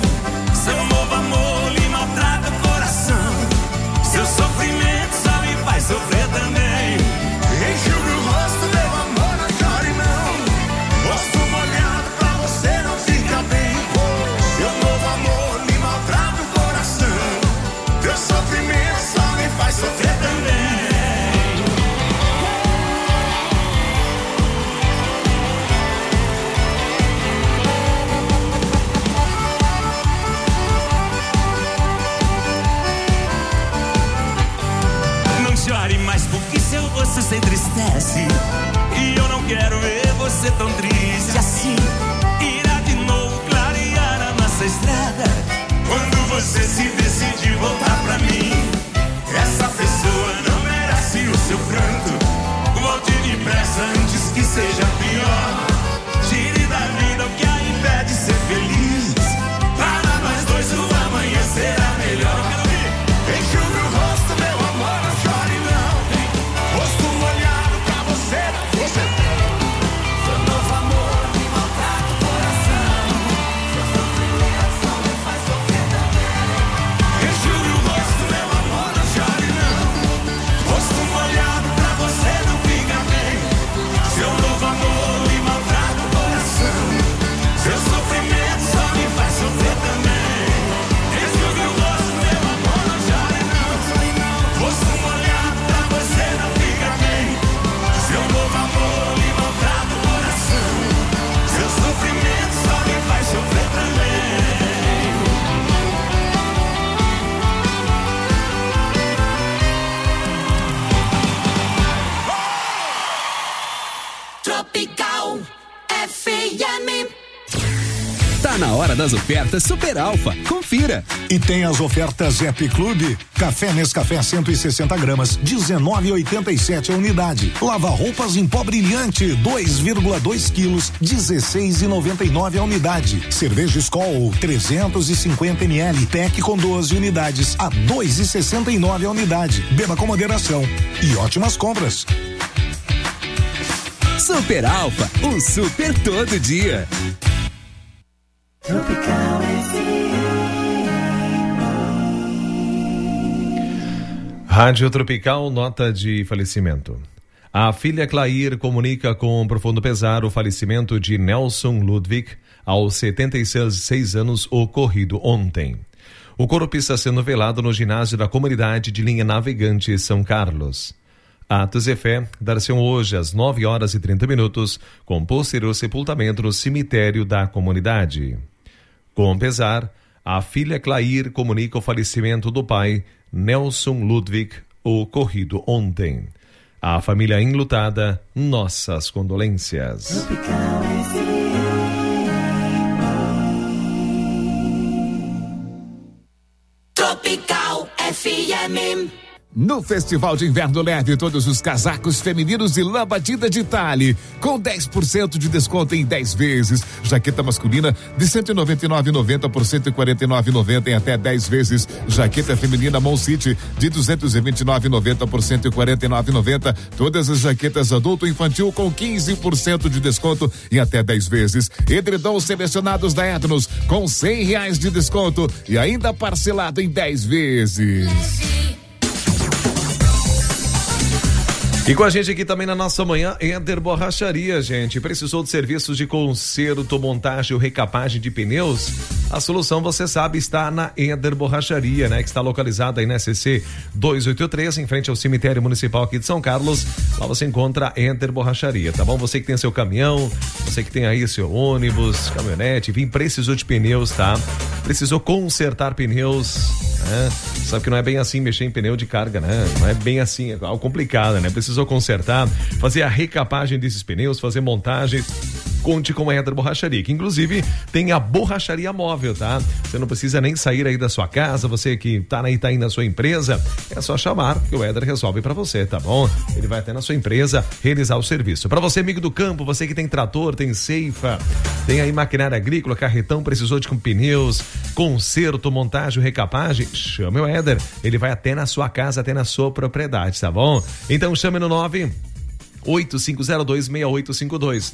Seu sofrimento só me faz que seu rosto se entristece. E eu não quero ver você tão triste assim. Irá de novo clarear a nossa estrada quando você se decidir voltar pra mim. Essa pessoa não merece o seu pranto. Volte depressa antes que seja pior. Tire da vida o que a impede de ser feliz. Para nós dois o amanhã será melhor. Enxugue o rosto, meu amor, não chore não. Rosto molhado pra você não você. Seu novo amor me maltrata o coração. Seu sofrimento só me faz sofrer também. Enxugue o rosto, meu amor, não chore não. Rosto molhado pra você não fica bem. Seu novo amor me maltrata o coração. Seu sofrimento só me faz sofrer também. Enxugue o rosto, meu amor, não chore não. Rosto molhado pra você não fica bem. Seu novo amor me maltrata o coração. Seu sofrimento só me faz sofrer também. Tropical FM. Tá na hora das ofertas Super Alfa. Confira. E tem as ofertas Happy Club. Café Nescafé 160 gramas, 19,87 a unidade. Lava roupas em pó brilhante, 2,2 quilos, 16,99 a unidade. Cerveja Skol 350 ml, Tec com 12 unidades, a 2,69 a unidade. Beba com moderação e ótimas compras. Super Alfa, um super todo dia. Tropical Rádio Tropical, nota de falecimento. A filha Clair comunica com profundo pesar o falecimento de Nelson Ludwig, aos 76 anos, ocorrido ontem. O corpo está sendo velado no ginásio da comunidade de Linha Navegante, São Carlos. Atos e fé dar-se hoje às 9h30, com posterior sepultamento no cemitério da comunidade. Com pesar, a filha Clair comunica o falecimento do pai, Nelson Ludwig, ocorrido ontem. A família enlutada, nossas condolências. Tropical FM. No Festival de Inverno Leve, todos os casacos femininos de lã batida de Tale, com 10% de desconto em 10 vezes. Jaqueta masculina de R$ 199,90 por R$ 149,90 em até 10 vezes. Jaqueta feminina Mon City de R$ 229,90 por R$ 149,90. Todas as jaquetas adulto e infantil com 15% de desconto em até 10 vezes. Edredons selecionados da Etnos com R$100 de desconto e ainda parcelado em 10 vezes. E com a gente aqui também na nossa manhã, Éder Borracharia, gente. Precisou de serviços de conserto, montagem ou recapagem de pneus? A solução, você sabe, está na Éder Borracharia, né? Que está localizada aí na SC 283, em frente ao cemitério municipal aqui de São Carlos. Lá você encontra a Éder Borracharia, tá bom? Você que tem seu caminhão, você que tem aí seu ônibus, caminhonete, enfim, precisou de pneus, tá? Precisou consertar pneus, né? Sabe que não é bem assim mexer em pneu de carga, né? Não é bem assim, é algo complicado, né? Precisou consertar, fazer a recapagem desses pneus, fazer montagem. Conte com a Éder Borracharia, que inclusive tem a borracharia móvel, tá? Você não precisa nem sair aí da sua casa, você que tá aí na sua empresa, é só chamar que o Éder resolve pra você, tá bom? Ele vai até na sua empresa realizar o serviço. Pra você, amigo do campo, você que tem trator, tem ceifa, tem aí maquinária agrícola, carretão, precisou de pneus, conserto, montagem, recapagem, chame o Éder. Ele vai até na sua casa, até na sua propriedade, tá bom? Então chame no 98502-6852,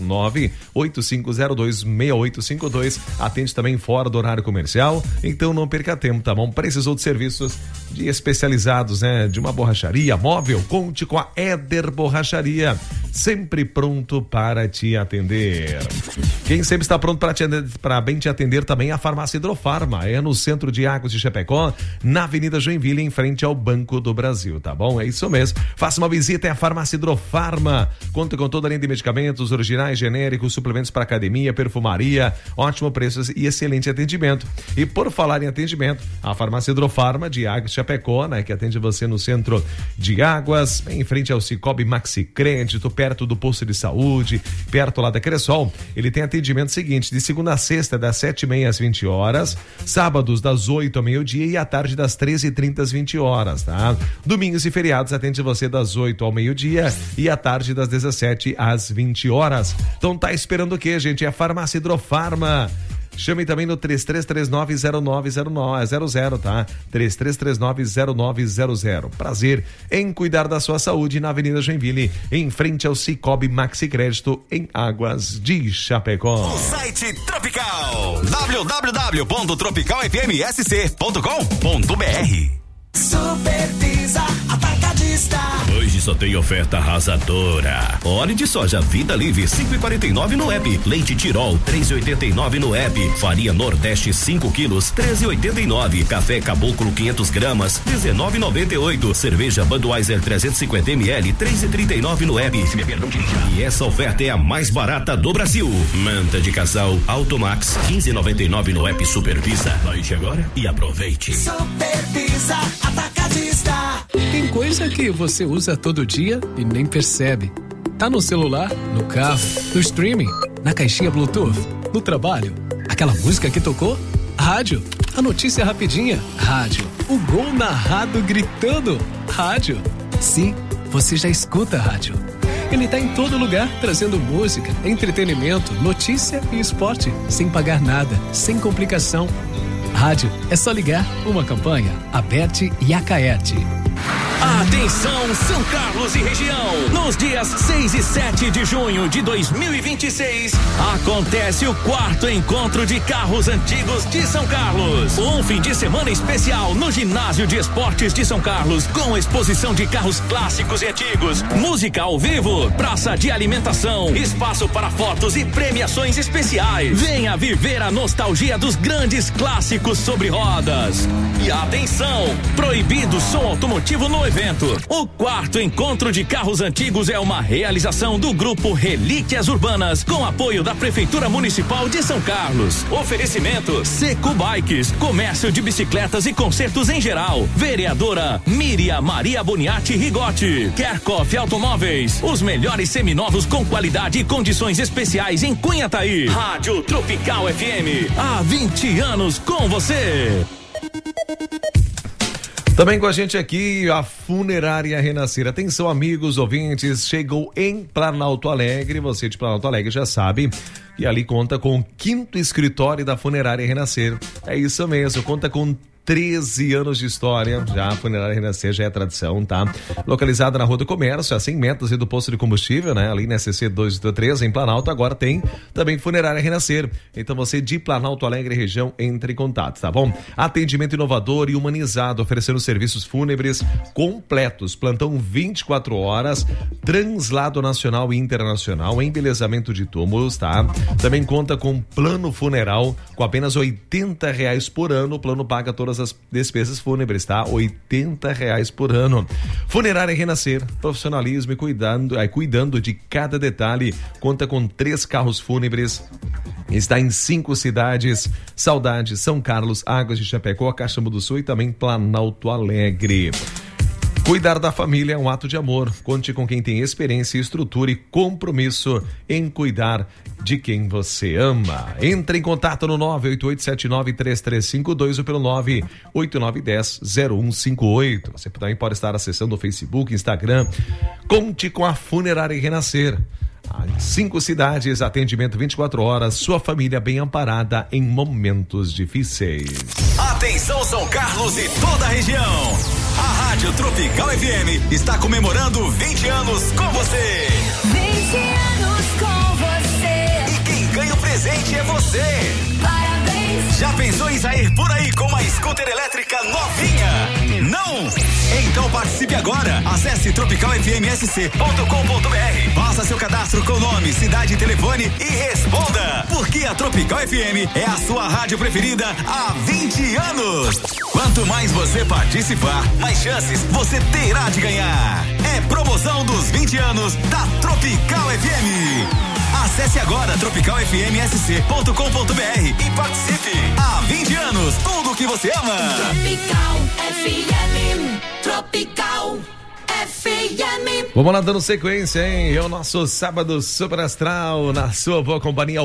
98502-6852. Atende também fora do horário comercial, então não perca tempo, tá bom? Precisou de serviços de especializados, né? De uma borracharia móvel, conte com a Éder Borracharia, sempre pronto para te atender. Quem sempre está pronto para bem te atender também é a Farmácia Hidrofarma, é no centro de Águas de Chapecó, na Avenida Joinville, em frente ao Banco do Brasil, tá bom? É isso mesmo, faça uma visita à Farmácia Hidrofarma. Conta com toda a linha de medicamentos originais, genéricos, suplementos para academia, perfumaria, ótimo preço e excelente atendimento. E por falar em atendimento, a Farmácia Hidrofarma de Águas de Chapecó, né? Que atende você no centro de Águas, bem em frente ao Cicobi Maxi Crédito, perto do posto de saúde, perto lá da Cressol. Ele tem atendimento seguinte, de segunda a sexta, das 7h30 às 20 horas, sábados das 8 ao meio-dia e à tarde das 13h30 às 20 horas, tá? Domingos e feriados atende você das 8 ao meio-dia e à tarde das 17 às 20 horas. Então tá esperando o quê, gente? É a Farmácia Hidrofarma. Chame também no 3339-0900, tá? 3339-0900. Prazer em cuidar da sua saúde na Avenida Joinville, em frente ao Cicobi Maxi Crédito, em Águas de Chapecó. O site Tropical, www.tropicalfmsc.com.br. Super Pizza Atacadista. Hoje só tem oferta arrasadora. Óleo de soja Vida Livre 5,49 no app. Leite Tirol 3,89 no app. Farinha Nordeste 5 quilos 13,89. Café Caboclo 500 gramas 19,98. Cerveja Budweiser 350 ml 3,39 no app. E essa oferta é a mais barata do Brasil. Manta de casal Automax 15,99 no app Super Pizza. Baixe agora e aproveite. Super Pizza Atacadista. Tem coisa que você usa todo dia e nem percebe. Tá no celular, no carro, no streaming, na caixinha Bluetooth, no trabalho. Aquela música que tocou? Rádio. A notícia rapidinha? Rádio. O gol narrado gritando? Rádio. Sim, você já escuta rádio. Ele tá em todo lugar, trazendo música, entretenimento, notícia e esporte, sem pagar nada, sem complicação. Rádio, é só ligar. Uma campanha, Aberte e Acaerte. Atenção, São Carlos e região. Nos dias 6 e 7 de junho de 2026, acontece o 4º encontro de carros antigos de São Carlos. Um fim de semana especial no Ginásio de Esportes de São Carlos, com exposição de carros clássicos e antigos, música ao vivo, praça de alimentação, espaço para fotos e premiações especiais. Venha viver a nostalgia dos grandes clássicos sobre rodas. E atenção, proibido som automotivo no evento. O 4º encontro de carros antigos é uma realização do grupo Relíquias Urbanas, com apoio da Prefeitura Municipal de São Carlos. Oferecimento Seco Bikes, comércio de bicicletas e consertos em geral. Vereadora Miriam Maria Boniati Rigotti. Kerkhoff Automóveis, os melhores seminovos com qualidade e condições especiais em Cunhataí. Rádio Tropical FM, há 20 anos com você. Também com a gente aqui a Funerária Renascer. Atenção, amigos ouvintes, chegou em Planalto Alegre. Você de Planalto Alegre já sabe que ali conta com o 5º escritório da Funerária Renascer. É isso mesmo, conta com 13 anos de história, já a Funerária Renascer já é tradição, tá? Localizada na Rua do Comércio, a 100 metros do posto de combustível, né? Ali na SC 283, em Planalto, agora tem também Funerária Renascer. Então você de Planalto Alegre região, entre em contato, tá bom? Atendimento inovador e humanizado, oferecendo serviços fúnebres completos, plantão 24 horas, translado nacional e internacional, embelezamento de túmulos, tá? Também conta com plano funeral, com apenas R$80 por ano, o plano paga todas as despesas fúnebres, tá? R$80 por ano. Funerária Renascer, profissionalismo e cuidando de cada detalhe. Conta com 3 carros fúnebres. Está em 5 cidades: Saudade, São Carlos, Águas de Chapecó, Caxambu do Sul e também Planalto Alegre. Cuidar da família é um ato de amor. Conte com quem tem experiência, estrutura e compromisso em cuidar de quem você ama. Entre em contato no 988793352 ou pelo 989100158. Você também pode estar acessando o Facebook, Instagram. Conte com a Funerária Renascer. 5 cidades, atendimento 24 horas, sua família bem amparada em momentos difíceis. Atenção, São Carlos e toda a região. A Rádio Tropical FM está comemorando 20 anos com você. 20 anos com você. E quem ganha o presente é você. Parabéns. Já pensou em sair por aí com uma scooter elétrica novinha? Não? Então participe agora. Acesse tropicalfmsc.com.br. Faça seu cadastro com nome, cidade e telefone e responda. Porque a Tropical FM é a sua rádio preferida há 20 anos. Quanto mais você participar, mais chances você terá de ganhar. É promoção dos 20 anos da Tropical FM. Acesse agora tropicalfmsc.com.br e participe. Há 20 anos, tudo que você ama. Tropical FM. Vamos lá, dando sequência, hein? É o nosso sábado super astral, na sua boa companhia,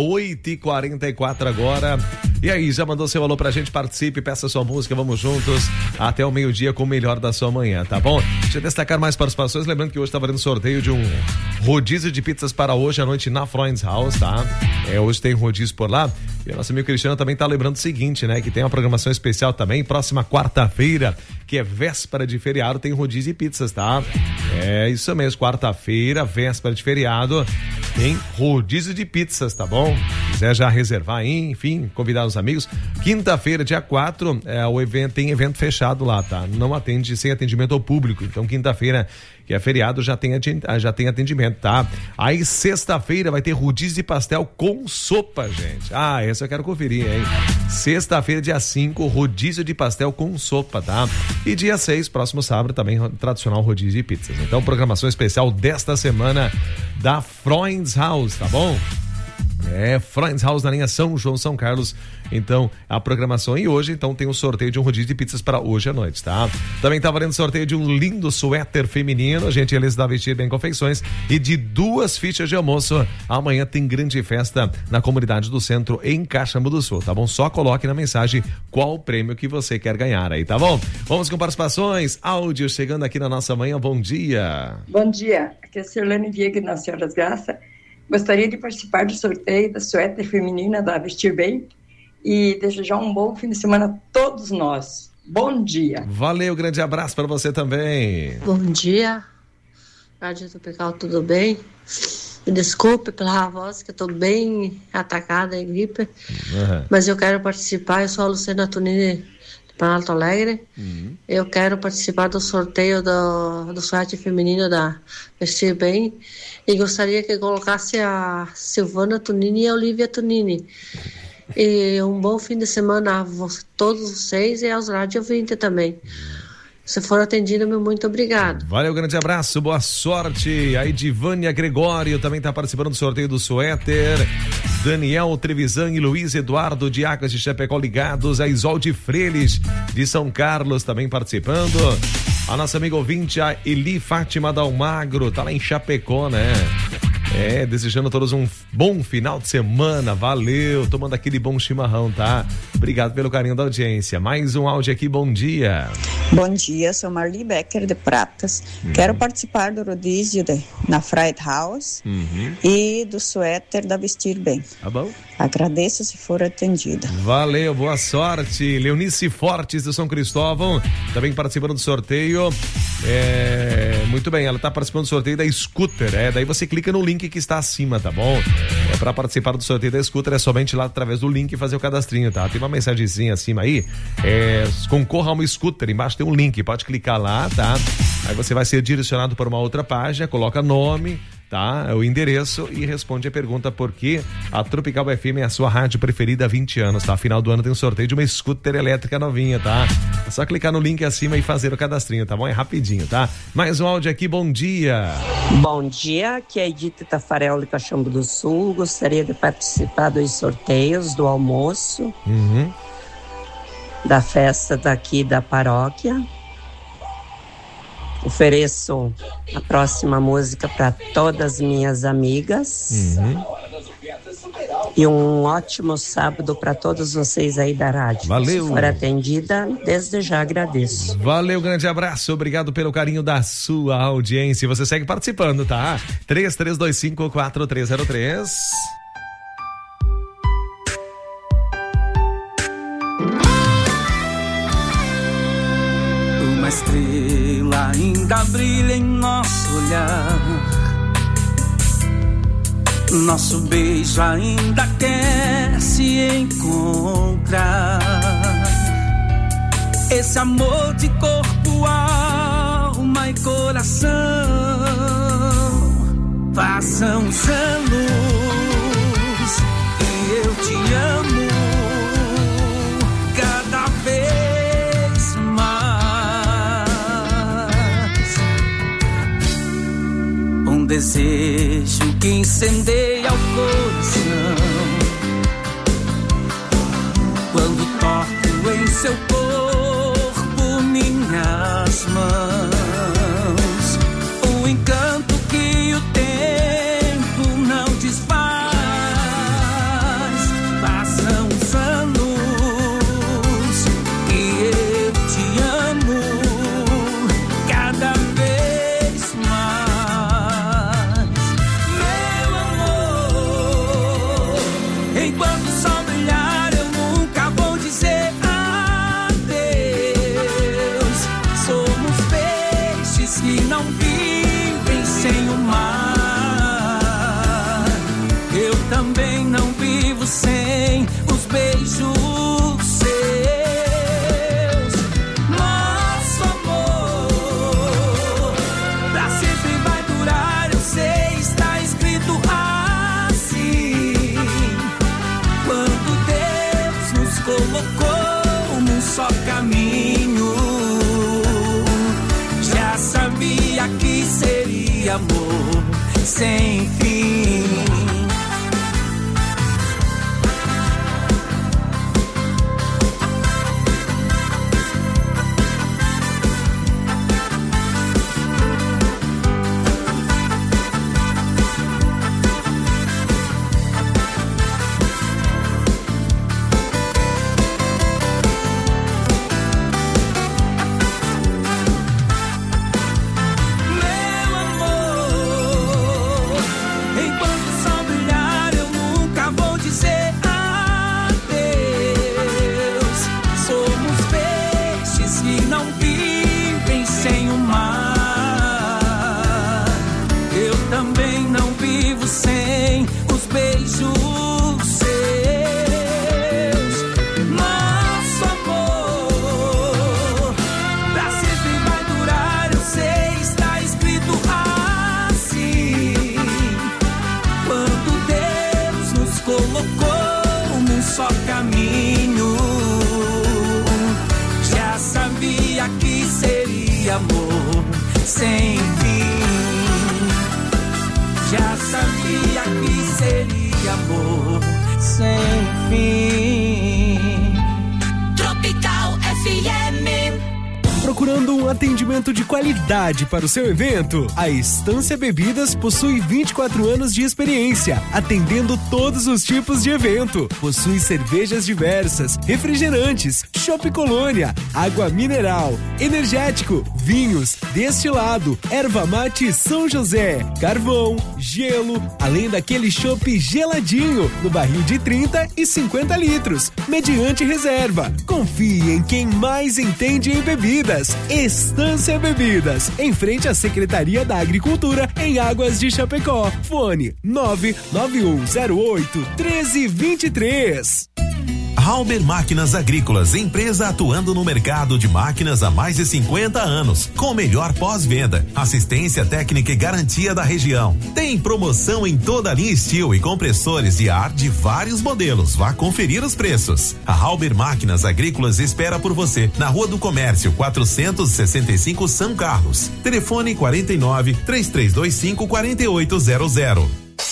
8h44 agora. E aí, já mandou seu alô pra gente? Participe, peça sua música, vamos juntos até o meio-dia com o melhor da sua manhã, tá bom? Deixa eu destacar mais participações, lembrando que hoje tá valendo sorteio de um rodízio de pizzas para hoje à noite na Freund's House, tá? Hoje tem rodízio por lá. E o nosso amigo Cristiano também tá lembrando o seguinte, né? Que tem uma programação especial também, próxima quarta-feira, que é véspera de feriado, tem rodízio de pizzas, tá? É isso mesmo, quarta-feira, véspera de feriado, tem rodízio de pizzas, tá bom? Se quiser já reservar aí, enfim, convidar os amigos. Quinta-feira, dia 4, o evento tem evento fechado lá, tá? Não atende, sem atendimento ao público. Então, quinta-feira, que é feriado, já tem atendimento, tá? Aí, sexta-feira, vai ter rodízio de pastel com sopa, gente. Ah, essa eu quero conferir, hein? Sexta-feira, dia 5, rodízio de pastel com sopa, tá? E dia 6, próximo sábado, também tradicional rodízio de pizzas. Então, programação especial desta semana da Freund's House, tá bom? Freund's House na linha São João, São Carlos. Então, a programação. E hoje, então, tem um sorteio de um rodízio de pizzas para hoje à noite, tá? Também tá valendo sorteio de um lindo suéter feminino, a gente eles da Vestir Bem Confeições, e de 2 fichas de almoço. Amanhã tem grande festa na comunidade do centro, em Caxambu do Sul, tá bom? Só coloque na mensagem qual o prêmio que você quer ganhar aí, tá bom? Vamos com participações, áudio chegando aqui na nossa manhã, bom dia. Bom dia, aqui é a Cirlane Viegas, na Senhora das Graças. Gostaria de participar do sorteio da suéter feminina da Vestir Bem e desejar um bom fim de semana a todos nós. Bom dia. Valeu, grande abraço para você também. Bom dia, Rádio Tropical, tudo bem? Me desculpe pela voz, que eu tô bem atacada em gripe, mas eu quero participar. Eu sou a Luciana Tunini de Planalto Alegre. Eu quero participar do sorteio do suéter feminino da Vestir Bem e gostaria que colocasse a Silvana Tunini e a Olivia Tunini. E um bom fim de semana a todos vocês e aos Rádio 20 também. Se for atendido, meu muito obrigado. Valeu, grande abraço, boa sorte. A Edivânia Gregório também está participando do sorteio do suéter. Daniel Trevisan e Luiz Eduardo de Águas de Chapecó ligados. A Isolde Freires de São Carlos também participando. A nossa amiga ouvinte, a Eli Fátima Dalmagro, tá lá em Chapecó, né? Desejando a todos um bom final de semana, valeu, tomando aquele bom chimarrão, tá? Obrigado pelo carinho da audiência. Mais um áudio aqui, bom dia. Bom dia, sou Marli Becker de Pratas. Quero participar do rodízio na Freund's House e do suéter da Vestir Bem. Tá bom. Agradeço se for atendida. Valeu, boa sorte. Leonice Fortes de São Cristóvão, também participando do sorteio. Muito bem, ela está participando do sorteio da Scooter. Daí você clica no link que está acima, tá bom? Para participar do sorteio da Scooter é somente lá através do link fazer o cadastrinho, tá? Tem uma mensagenzinha acima aí, concorra a uma Scooter, embaixo tem um link, pode clicar lá, tá? Aí você vai ser direcionado para uma outra página, coloca nome, tá? O endereço e responde a pergunta por que a Tropical FM é a sua rádio preferida há 20 anos, tá? Final do ano tem um sorteio de uma scooter elétrica novinha, tá? É só clicar no link acima e fazer o cadastrinho, tá bom? É rapidinho, tá? Mais um áudio aqui, bom dia. Bom dia, aqui é Edith Tafarel de Caxambu do Sul, gostaria de participar dos sorteios do almoço, da festa daqui da paróquia. Ofereço a próxima música para todas minhas amigas. E um ótimo sábado para todos vocês aí da rádio. Valeu. Se for atendida, desde já agradeço. Valeu, grande abraço. Obrigado pelo carinho da sua audiência. Você segue participando, tá? 3325-4303. Uma estrela ainda brilha em nosso olhar. Nosso beijo ainda quer se encontrar. Esse amor de corpo, alma e coração. Passam os anos e eu te amo cada vez mais. Um desejo que incendeia o coração quando toco em seu corpo minhas mãos. O encanto não vivem sem o mar. Eu também não vivo sem os beijos seus. Nosso amor pra sempre vai durar, eu sei, está escrito assim. Quando Deus nos colocou num só caminho, já sabia que seria amor sem fim. Amor sem fim, já sabia que seria amor sem fim. Tropical FM. Procurando um atendimento de qualidade para o seu evento? A Estância Bebidas possui 24 anos de experiência, atendendo todos os tipos de evento. Possui cervejas diversas, refrigerantes, chopp Colônia, água mineral, energético, vinhos, destilado, erva mate São José, carvão, gelo, além daquele chopp geladinho, no barril de 30 e 50 litros, mediante reserva. Confie em quem mais entende em bebidas. Estância Bebidas, em frente à Secretaria da Agricultura, em Águas de Chapecó. Fone 99108-1323. Halber Máquinas Agrícolas, empresa atuando no mercado de máquinas há mais de 50 anos, com melhor pós-venda, assistência técnica e garantia da região. Tem promoção em toda a linha Steel e compressores de ar de vários modelos. Vá conferir os preços. A Halber Máquinas Agrícolas espera por você na Rua do Comércio, 465 São Carlos. Telefone 49-3325-4800.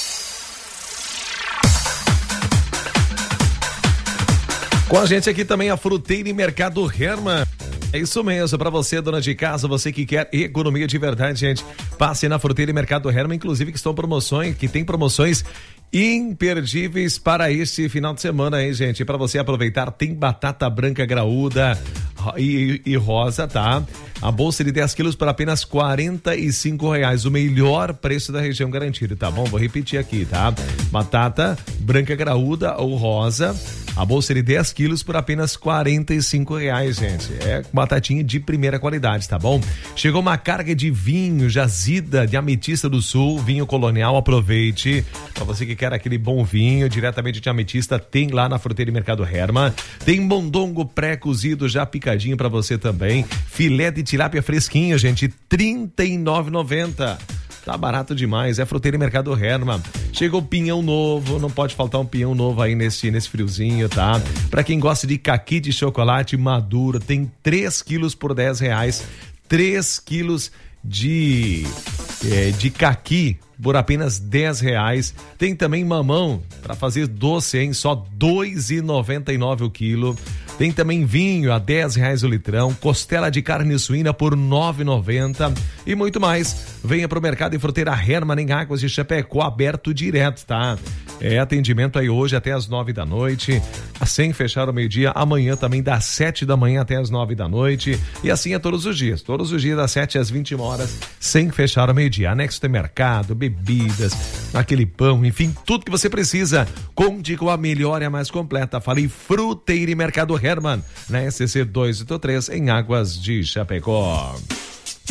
Com a gente aqui também a Fruteira e Mercado Hermann. É isso mesmo, para você, dona de casa, você que quer economia de verdade, gente, passe na Fruteira e Mercado Hermann, inclusive que tem promoções imperdíveis para esse final de semana aí, gente. Para você aproveitar, tem batata branca graúda e rosa, tá? A bolsa de 10 quilos por apenas R$45, o melhor preço da região garantido, tá bom? Vou repetir aqui, tá? Batata branca graúda ou rosa, a bolsa de 10 quilos por apenas R$45, gente. É batatinha de primeira qualidade, tá bom? Chegou uma carga de vinho Jazida de Ametista do Sul, vinho colonial, aproveite. Pra você que quer aquele bom vinho, diretamente de Ametista, tem lá na Fruteira e Mercado Hermann. Tem mondongo pré-cozido já picadinho pra você também. Filé de tilápia fresquinha, gente, R$39,90. Tá barato demais, é Fruteira e Mercado Hermann. Chegou pinhão novo, não pode faltar um pinhão novo aí nesse friozinho, tá? Pra quem gosta de caqui de chocolate maduro, tem 3 quilos por R$10. 3 quilos de caqui por apenas R$10. Tem também mamão para fazer doce, hein? Só R$2,99 o quilo. Tem também vinho a R$10 o litrão, costela de carne suína por R$9,90 e muito mais. Venha pro Mercado e Fruteira Hermann em Águas de Chapecó, aberto direto, tá? É atendimento aí hoje até as 9 da noite, sem fechar o meio-dia. Amanhã também das 7 da manhã até as 9 da noite. E assim é todos os dias das 7 às 21 horas, sem fechar o meio-dia. Anexo tem mercado, bebidas, aquele pão, enfim, tudo que você precisa. Conte com a melhor e a mais completa. Falei Fruteira e Mercado Hermann, na SC 283, em Águas de Chapecó.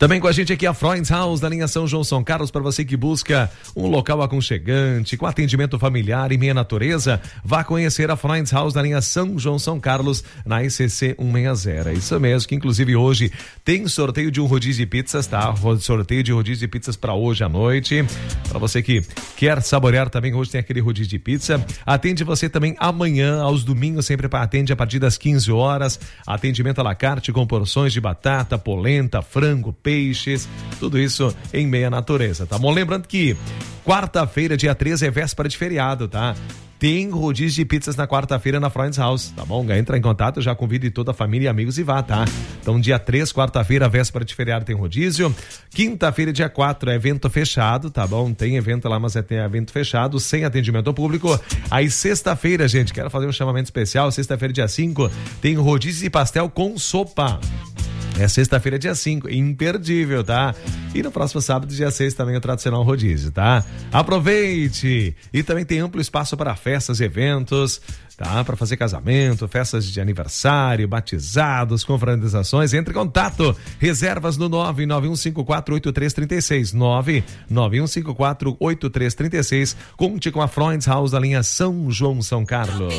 Também com a gente aqui a Freund's House, da linha São João São Carlos, para você que busca um local aconchegante, com atendimento familiar e meia natureza, vá conhecer a Freund's House, da linha São João São Carlos, na ICC 160. É isso mesmo, que inclusive hoje tem sorteio de um rodízio de pizzas, tá? Sorteio de rodízio de pizzas para hoje à noite. Para você que quer saborear também, hoje tem aquele rodízio de pizza. Atende você também amanhã, aos domingos, sempre atende a partir das 15 horas. Atendimento à la carte com porções de batata, polenta, frango, peixes, tudo isso em meia natureza, tá bom? Lembrando que quarta-feira, dia 13, é véspera de feriado, tá? Tem rodízio de pizzas na quarta-feira na Freund's House, tá bom? Entra em contato, já convide toda a família e amigos e vá, tá? Então, dia 3, quarta-feira, véspera de feriado, tem rodízio. Quinta-feira, dia 4, é evento fechado, tá bom? Tem evento lá, mas tem evento fechado, sem atendimento ao público. Aí, sexta-feira, gente, quero fazer um chamamento especial. Sexta-feira, dia 5, tem rodízio de pastel com sopa. É sexta-feira, dia 5, imperdível, tá? E no próximo sábado, dia 6, também o tradicional rodízio, tá? Aproveite! E também tem amplo espaço para festas e eventos, tá? Para fazer casamento, festas de aniversário, batizados, confraternizações. Entre em contato. Reservas no 991548336. 991548336. Conte com a Freund's House, da linha São João São Carlos.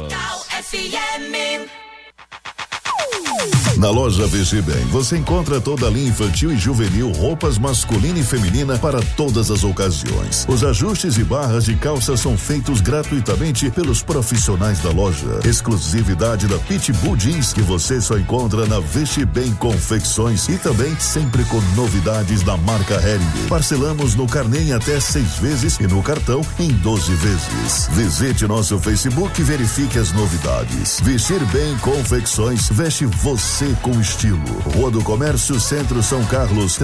Na loja Vestir Bem, você encontra toda a linha infantil e juvenil, roupas masculina e feminina para todas as ocasiões. Os ajustes e barras de calça são feitos gratuitamente pelos profissionais da loja. Exclusividade da Pitbull Jeans, que você só encontra na Vestir Bem Confecções, e também sempre com novidades da marca Hering. Parcelamos no carnê em até 6 vezes e no cartão em 12 vezes. Visite nosso Facebook e verifique as novidades. Vestir Bem Confecções, veste você com estilo. Rua do Comércio, Centro, São Carlos,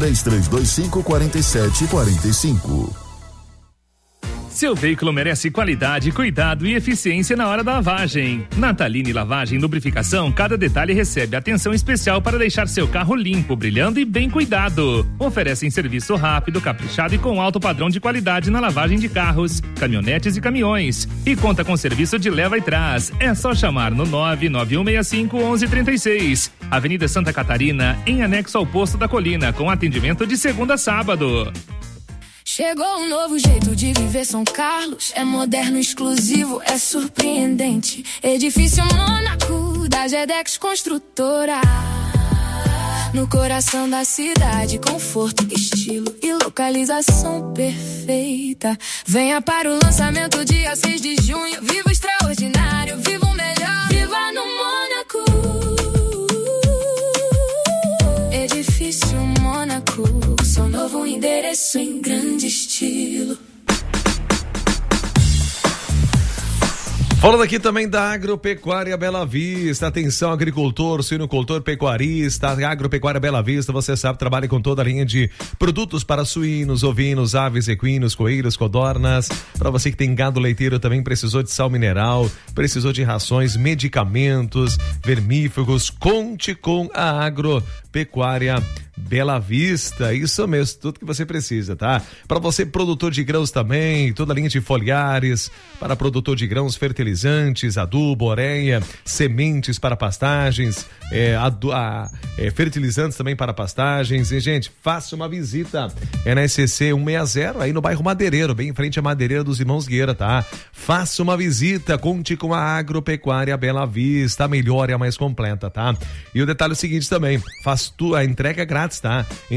3325-4745. Seu veículo merece qualidade, cuidado e eficiência na hora da lavagem. Nataline Lavagem e Lubrificação, cada detalhe recebe atenção especial para deixar seu carro limpo, brilhando e bem cuidado. Oferecem serviço rápido, caprichado e com alto padrão de qualidade na lavagem de carros, caminhonetes e caminhões. E conta com serviço de leva e trás. É só chamar no 99165-1136. Avenida Santa Catarina, em anexo ao Posto da Colina, com atendimento de segunda a sábado. Chegou um novo jeito de viver São Carlos. É moderno, exclusivo, é surpreendente. Edifício Mônaco da Gedex Construtora. No coração da cidade, conforto, estilo e localização perfeita. Venha para o lançamento dia 6 de junho. Viva o extraordinário, viva o melhor. Viva no Mônaco. Edifício Mônaco, seu novo endereço em grande estilo. Falando aqui também da Agropecuária Bela Vista. Atenção, agricultor, suinocultor, pecuarista. Agropecuária Bela Vista, você sabe, trabalha com toda a linha de produtos para suínos, ovinos, aves, equinos, coelhos, codornas. Para você que tem gado leiteiro, também precisou de sal mineral, precisou de rações, medicamentos, vermífugos. Conte com a Agropecuária Bela Vista, isso mesmo, tudo que você precisa, tá? Para você, produtor de grãos também, toda a linha de foliares, para produtor de grãos, fertilizantes, adubo, areia, sementes para pastagens, fertilizantes também para pastagens. E, gente, faça uma visita, é na SCC 160, aí no bairro Madeireiro, bem em frente à Madeireira dos Irmãos Gueira, tá? Faça uma visita, conte com a Agropecuária Bela Vista, a melhor e a mais completa, tá? E o detalhe é o seguinte também, faz a entrega grátis, tá?